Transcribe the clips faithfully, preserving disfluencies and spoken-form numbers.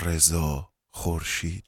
رضا خورشید.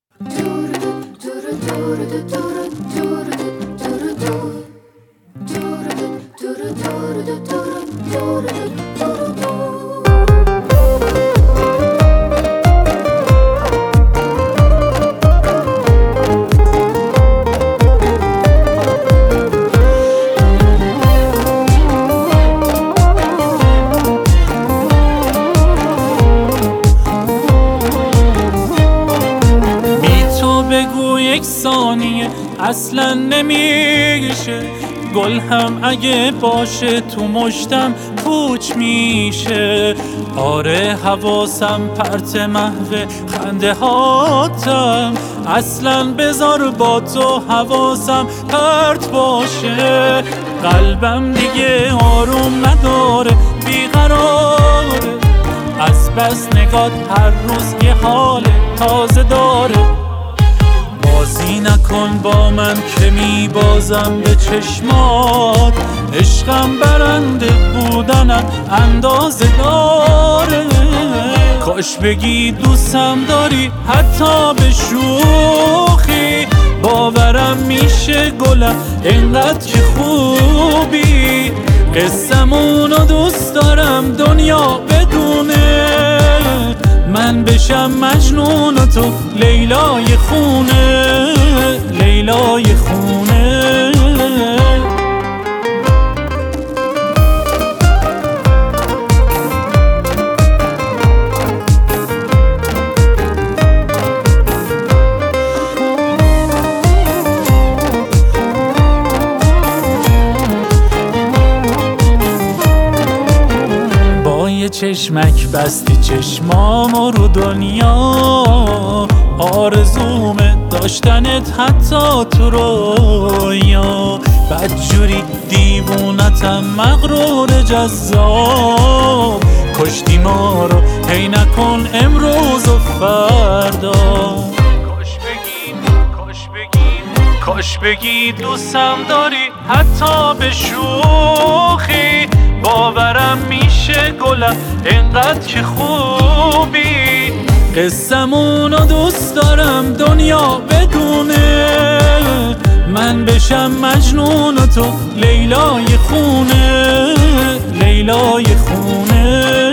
یک ثانیه اصلا نمیشه، گل هم اگه باشه تو مشتم پوچ میشه. آره حواسم پرت محو خنده هاتم، اصلا بذار با تو حواسم پرت باشه. قلبم دیگه آروم نداره، بیقراره، از بس نگات هر روز یه حال تازه داره. بازی نکن با من که میبازم به چشمات، عشقم برنده بودنم اندازه داره. کاش بگی دوستم داری حتی به شوخی، باورم میشه گلم اینقدر که خوبی. قصمونو دوست دارم دنیا بدونه، من بشم مجنون و تو لیلای خونه، لیلای خونه. چشمک بستی چشمامو رو دنیا، آرزومه داشتنت حتی تو رویا. بدجوری دیوونتم مغرور جذاب، کشتی ما رو هی نکن امروز و فردا. کاش بگی کاش بگی کاش بگی دوستم داری حتی به شوخی، باورم میشه گلم اینقدر که خوبی. قصمونو دوست دارم دنیا بدونه، من بشم مجنون و تو لیلای خونه، لیلای خونه.